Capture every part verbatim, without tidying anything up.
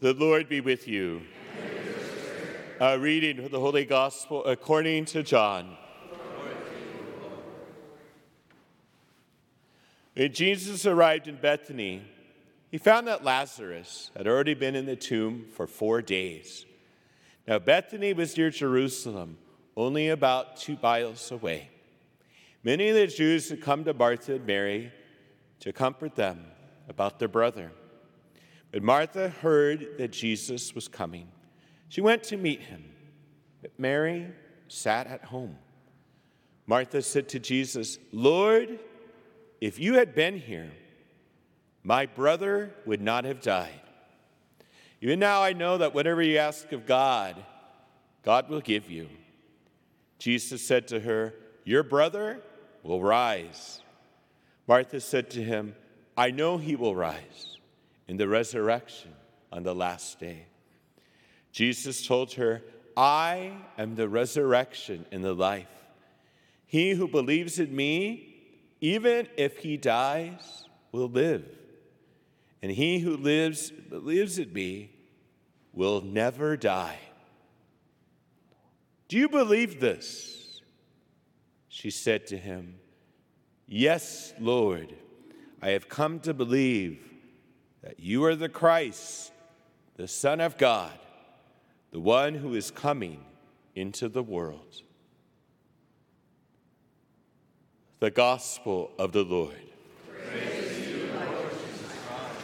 The Lord be with you. A reading of the Holy Gospel according to John. When Jesus arrived in Bethany, he found that Lazarus had already been in the tomb for four days. Now Bethany was near Jerusalem, only about two miles away. Many of the Jews had come to Martha and Mary to comfort them about their brother. But Martha heard that Jesus was coming. She went to meet him, but Mary sat at home. Martha said to Jesus, "Lord, if you had been here, my brother would not have died. Even now I know that whatever you ask of God, God will give you." Jesus said to her, "Your brother will rise." Martha said to him, "I know he will rise in the resurrection on the last day." Jesus told her, "I am the resurrection and the life. He who believes in me, even if he dies, will live. And he who lives, believes in me, will never die." "Do you believe this?" She said to him, "Yes, Lord, I have come to believe that you are the Christ, the Son of God, the one who is coming into the world." The Gospel of the Lord. Praise to you, Lord Jesus Christ.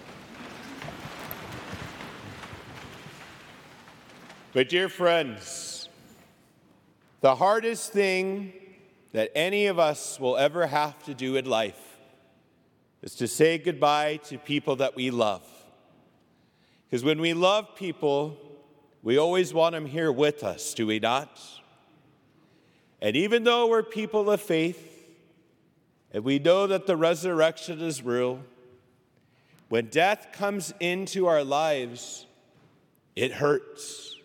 But dear friends, the hardest thing that any of us will ever have to do in life is to say goodbye to people that we love. Because when we love people, we always want them here with us, do we not? And even though we're people of faith, and we know that the resurrection is real, when death comes into our lives, it hurts.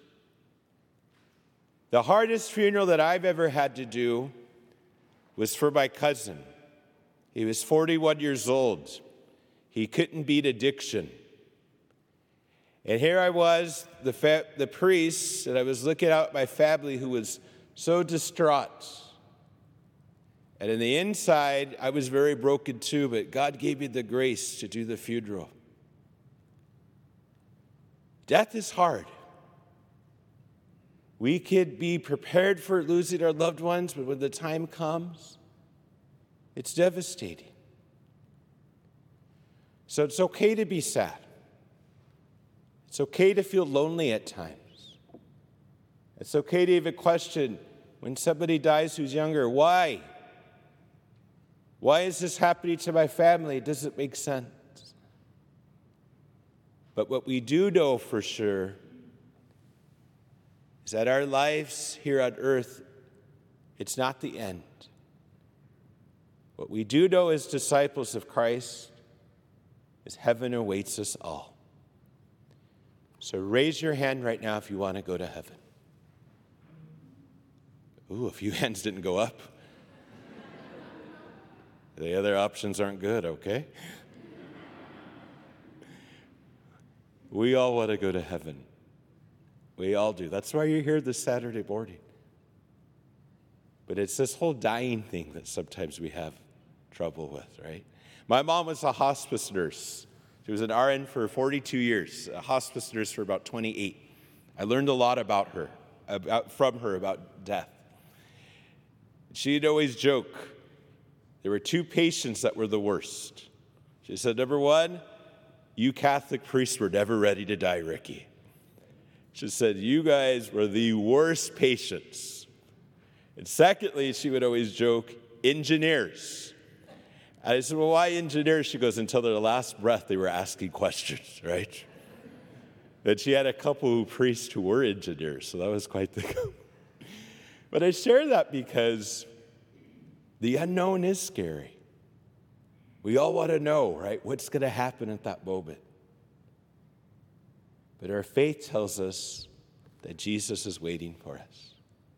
The hardest funeral that I've ever had to do was for my cousin. He was forty-one years old. He couldn't beat addiction. And here I was, the, fa- the priest, and I was looking out at my family who was so distraught. And in the inside, I was very broken too, but God gave me the grace to do the funeral. Death is hard. We could be prepared for losing our loved ones, but when the time comes, it's devastating. So it's okay to be sad. It's okay to feel lonely at times. It's okay to even question when somebody dies who's younger, why? Why is this happening to my family? It doesn't make sense. But what we do know for sure is that our lives here on earth, it's not the end. What we do know as disciples of Christ is heaven awaits us all. So raise your hand right now if you want to go to heaven. Ooh, a few hands didn't go up. The other options aren't good, okay? We all want to go to heaven. We all do. That's why you're here this Saturday morning. But it's this whole dying thing that sometimes we have trouble with, right? My mom was a hospice nurse. She was an R N for forty-two years, a hospice nurse for about twenty-eight. I learned a lot about her, about, from her about death. She'd always joke, there were two patients that were the worst. She said, number one, you Catholic priests were never ready to die, Ricky. She said, you guys were the worst patients. And secondly, she would always joke, engineers. And I said, well, why engineers? She goes, until their last breath, they were asking questions, right? And she had a couple of priests who were engineers, so that was quite the... But I share that because the unknown is scary. We all want to know, right, what's going to happen at that moment. But our faith tells us that Jesus is waiting for us.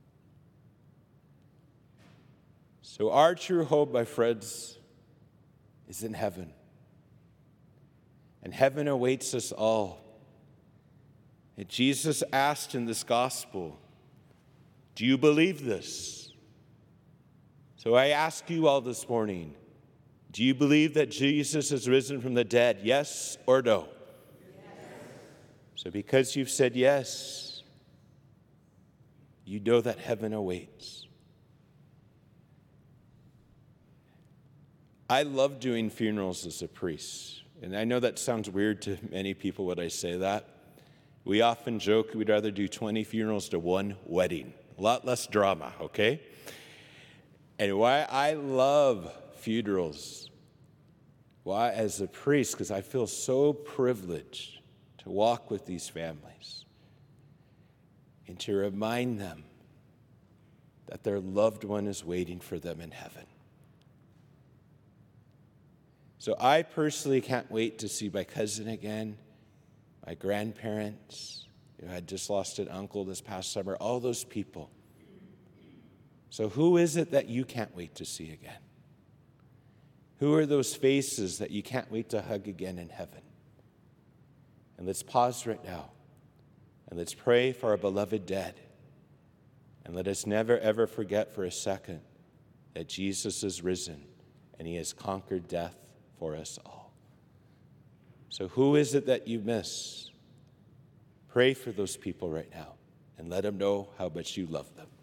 So our true hope, my friends, is in heaven. And heaven awaits us all. And Jesus asked in this gospel, do you believe this? So I ask you all this morning, do you believe that Jesus has risen from the dead? Yes or no? Yes. So because you've said yes, you know that heaven awaits. I love doing funerals as a priest. And I know that sounds weird to many people when I say that. We often joke we'd rather do twenty funerals to one wedding. A lot less drama, okay? And why I love funerals, why as a priest, because I feel so privileged to walk with these families and to remind them that their loved one is waiting for them in heaven. So I personally can't wait to see my cousin again, my grandparents, who had just lost an uncle this past summer, all those people. So who is it that you can't wait to see again? Who are those faces that you can't wait to hug again in heaven? And let's pause right now, and let's pray for our beloved dead. And let us never, ever forget for a second that Jesus is risen, and he has conquered death for us all. So who is it that you miss? Pray for those people right now and let them know how much you love them.